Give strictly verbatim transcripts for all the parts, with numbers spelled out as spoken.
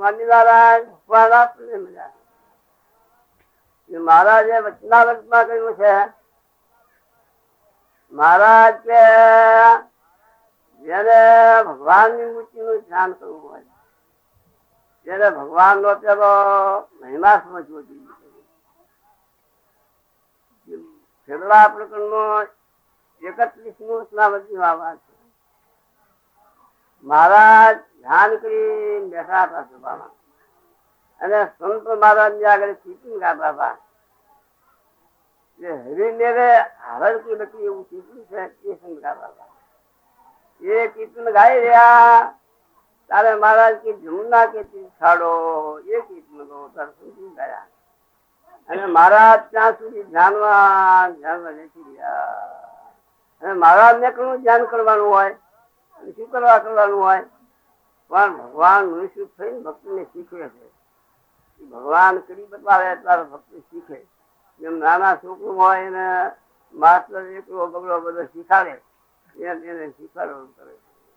સ્વામિનારાયણ ભગવાન આપણને મજા. મહારાજે વચનાવૃતમાં કહ્યું છે, મહારાજ કે જેને ભગવાનની મૂર્તિ નું ધ્યાન કરવું હોય, જેને ભગવાન નો પેલો મહિમા સમજવો જોઈએ. છેલ્લા પ્રકરણ નો એકત્રીસ નું સ્નાવતી વાત છે. મહારાજ ધ્યાન કરી બેઠા હતા સભામાં અને સંત મહારાજ ની આગળ કીર્તન ગાતા હતા. હરિને હરકી નથી એવું કીર્તન છે એ સંત ગાતા હતા. એ કીર્તન ગાઈ રહ્યા તારે મહારાજ કે જમુના કે છાડો એ કીર્તન ગો તારે સમજી ગયા. અને મહારાજ ત્યાં સુધી ધ્યાનમાં ધ્યાનમાં બેસી રહ્યા. અને મહારાજ ને ઘણું ધ્યાન કરવાનું હોય, શું કરવા કરવાનું હોય, પણ ભગવાન મનુષ્ય થઈને ભક્તિ ને શીખવે છે. ભગવાન કરી બતાવે ત્યારે ભક્તિ શીખે. જેમ નાના છોકરું હોય એને માસ્ટર એકલો બગડો બધો શીખાડે એમ એને શીખવાડવું કરે.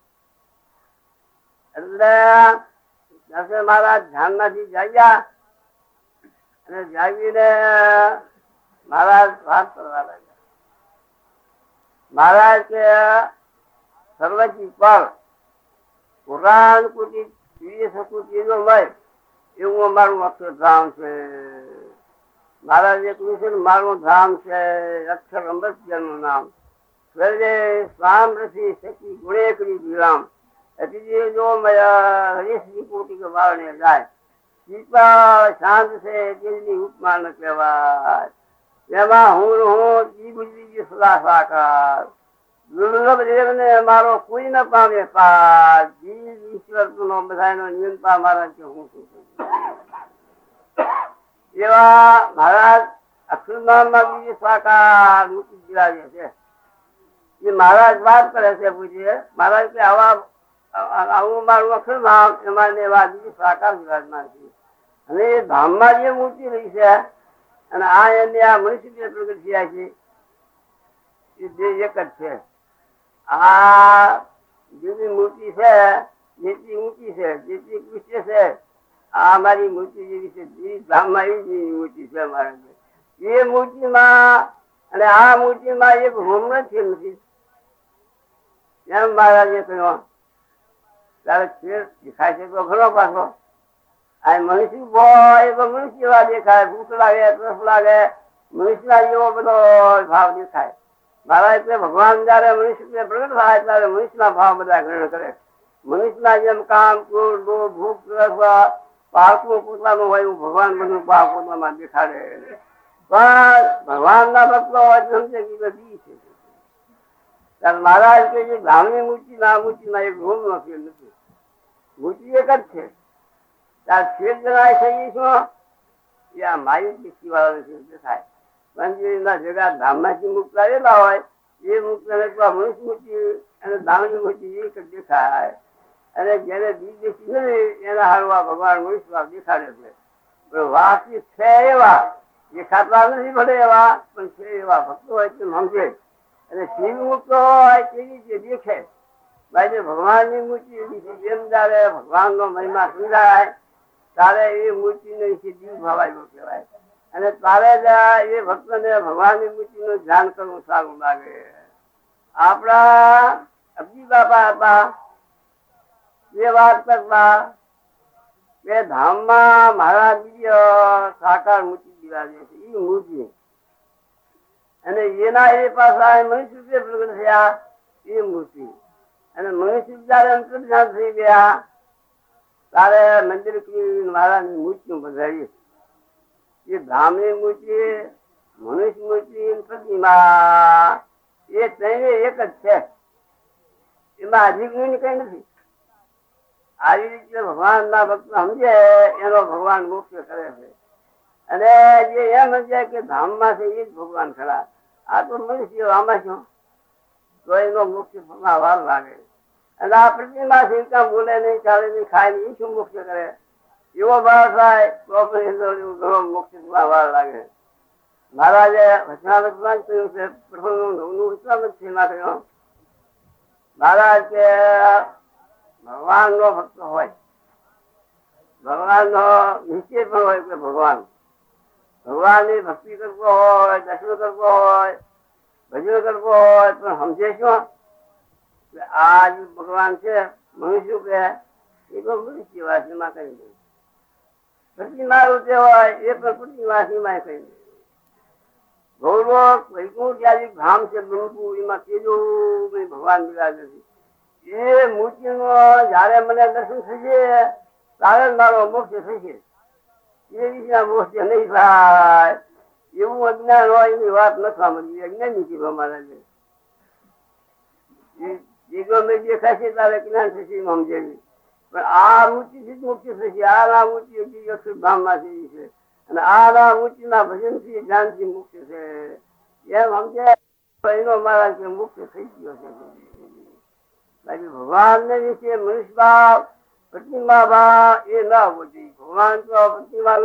એટલે દસે મહારાજ ધ્યાન માંથી જાગ્યા અને જાગીને મહારાજ વાત કરવા લાગ્યા. મહારાજ કે સર્વજી પર પુરાણ કુટી જોઈએ શકું ચીજો મળે એવું અમારું અક્ષરધામ છે. મહારાજે કહ્યું છે મારું ધામ છે અક્ષર અમૃતજન નું નામ. સ્વર્ગે સ્વામ રસી શક્તિ ગુણે કરી વિરામ અતિથિ જો હરીશજી કોટી કે વાળને જાય. દીપા શાંત છે તેની ઉપમા ન કહેવાય. એમાં હું હું જી બુદ્ધિ સદા સાકાર. દુર્લભ દેવને મારો કોઈ ન પામે પાર. જીવ ઈશ્વર નો બધાનો નિયંતા મારા કે હું શું એવા મહારાજ અક્ષરધામ માં બીજી સાકાર મૂકી દિલાવીએ છે. એ મહારાજ વાત કરે છે પૂછીએ મહારાજ કે આવા આવું મારું અક્ષરધામ એમાં એવા બીજી સાકાર વિરાજમાન છે. અને એ ધામમાં જે મૂર્તિ રહી છે અને આ એને આ મનુષ્ય પ્રગટ થયા છે એ બે એક જ છે. આ જેની મૂર્તિ છે જેટલી ઊંચી છે જેટલી કૃષ્ય છે આ મારી મૂર્તિ જેવી છે. ધામમાં એવી મૂર્તિ છે મારા. એ મૂર્તિમાં અને આ મૂર્તિમાં એક હોમ નથી. એમ મહારાજે કહ્યું તારે ફેર દેખાય છે તો ઘણો પાછો. આ મનુષ્ય હોય તો મનુષ્ય એવા દેખાય. ભૂખ લાગે તરસ લાગે મનુષ્ય એવો બધો ભાવ દેખાય. મહારાજ એટલે ભગવાન જયારે મનુષ્ય પ્રગટ થાય ત્યારે મનુષ્યના ભાવ બધા ગ્રહણ કરે. મનુષ્યના જેમ કામ ક્રોધ ભૂખ તરસ પાકનું પોતાનું હોય એવું ભગવાન બધું ભાવ પોતામાં દેખાડે. પણ ભગવાન ના ભક્તો હોય સમજે કે બધી છે. ત્યારે મહારાજ કે જે ધામની મૂર્તિ ના મૂર્તિ ના એક રૂમ નો ફેર નથી. મૂર્તિ એક જ છે. ત્યારે ફેર જણાય છે એ શું એ આ માયુ દીક્ષી વાળા દેખાય. પણ જગા ધામમાંથી મુક્ત આવેલા હોય એ મુક્ત મનુષ્ય મૂર્તિ અને ધામની મૂર્તિ એક જ દેખાય. અને જયારે બીજ એના હારવા ભગવાન મનુષ્ય દેખાડે છે. વાસી છે એવા દેખાતા નથી ભલે એવા પણ છે એવા ભક્તો હોય તે સમજે. અને શિવ મુક્ત હોય તેવી રીતે દેખે. ભાઈ ભગવાન ની મૂર્તિ જેમ જયારે ભગવાન નો મહિમા સમજાય ત્યારે એ મૂર્તિ ને જીવ ભાવાયું કહેવાય. અને તારે એ ભક્ત ને ભગવાન ની મૂર્તિ નું ધ્યાન કરવું સારું લાગે. આપણા અબ્જી બાપા હતા એ વાત કરતા એ ધામમાં મહારાજ સાકાર મૂર્તિ બિરાજે છે એ મૂર્તિ. અને એના એ પાછા મનુષ્ય પ્રગટ થયા એ મૂર્તિ. અને મનુષ્ય જયારે અંતર્ધ્યાન થઈ ગયા તારે મંદિર મહારાજ ની મૂર્તિ બંધાવી. એ ધામની મૂર્તિ મનુષ્ય મૂર્તિ પ્રતિમા એ ત્રણે એક જ છે. એમાં અધિક કઈ નથી. આવી રીતે ભગવાન ના ભક્ત સમજે એનો ભગવાન મોક્ષ કરે છે. અને જે એમ સમજે કે ધામ માં છે એ જ ભગવાન ખરા. આ તો મનુષ્ય આમાં શું તો એનો મોક્ષ વાર લાગે. અને આ પ્રતિમા છે કામ બોલે નહીં ચાલે નહીં ખાય નહીં એ શું મોક્ષ કરે એવો ભાવ થાય તો ઘણો મોક્ષ વાર લાગે. મહારાજે વચનામૃત માં કહ્યું છે પ્રભુ નવનું વચનામૃત છે એમાં કહ્યું મહારાજ કે ભગવાન નો ભક્ત હોય ભગવાન નો નિશ્ચય પણ હોય કે ભગવાન ભગવાન ની ભક્તિ કરવો હોય, દર્શન કરવો હોય, ભજન કરવો હોય, પણ સમજે શું આ જે ભગવાન છે મનુષ્ય કે એ તો મનુષ્ય વાસીમાં કઈ નહીં. પ્રતિમા રૂપે હોય એ પણ પ્રતિવાસીમાં કઈ નહીં. ગૌરવ વૈકુંઠ યાદી ધામ છે બનવું એમાં તેજું ભગવાન બિરાજે છે. એ મૂર્તિ નો જયારે મને દર્શન થશે ત્યારે મારો મોક્ષ થશે. એ રીતના મોક્ષ નહીં થાય એવું અજ્ઞાન હોય એની વાત નથી સાંભળવી. અજ્ઞાની છે અમારા દેખાશે તારે જ્ઞાન થશે સમજેવી. પણ આ મૂર્તિ થી મુક્તિ થશે. આ ના મૂર્તિ અક્ષરધામ માંથી છે અને આ ના મૂર્તિ ના ભજન થી જ્ઞાન થી મુક્તિ છે એમ સમજે એનો મારા મુક્ત થઈ ગયો છે. બાકી ભગવાન ને વિશે મનુષ્ય ભાવ પ્રતિમા ભાવ એ ના હોવો જોઈએ. ભગવાન તો પ્રતિમા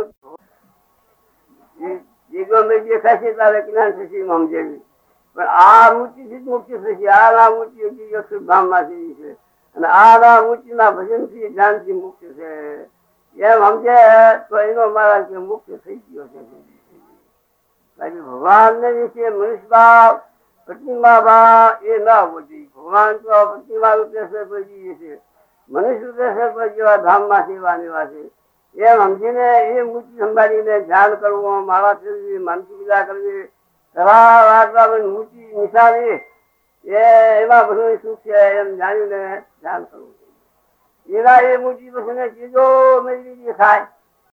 દેખાશે તારે જ્ઞાન થશે સમજેવી. પણ આ મૂર્તિ થી મુક્તિ થશે. આ ના મૂર્તિ અક્ષરધામ માંથી છે અને આ ના મૂર્તિ ના ભજન થી જ્ઞાન થી મુક્તિ છે એમ સમજે તો એનો મારા મુક્ત થઈ ગયો છે. બાકી ભગવાન ને વિશે મનુષ્ય ભાવ પ્રતિમા ભાવ એ ના હોવો જોઈએ. ભગવાન તો પ્રતિમા રૂપે છે, મનુષ્ય રૂપે છે જેવા ધામ માં સેવા નિવાસે એમ સમજીને એ મૂર્તિ સંભાળીને ધ્યાન કરવું, માળા ફેરવી, માનસી પૂજા કરવી, મૂર્તિ નિશાની એ એમાં બધું સુખ છે એમ જાણીને ધ્યાન કરવું. એના એ મૂર્તિ પછી ચીજો મેળવી થાય